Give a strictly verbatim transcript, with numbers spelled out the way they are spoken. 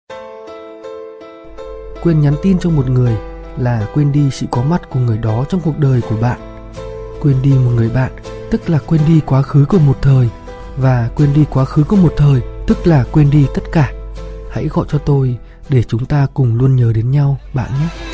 Quên nhắn tin cho một người là quên đi sự có mặt của người đó trong cuộc đời của bạn. Quên đi một người bạn tức là quên đi quá khứ của một thời, và quên đi quá khứ của một thời tức là quên đi tất cả. Hãy gọi cho tôi để chúng ta cùng luôn nhớ đến nhau bạn nhé.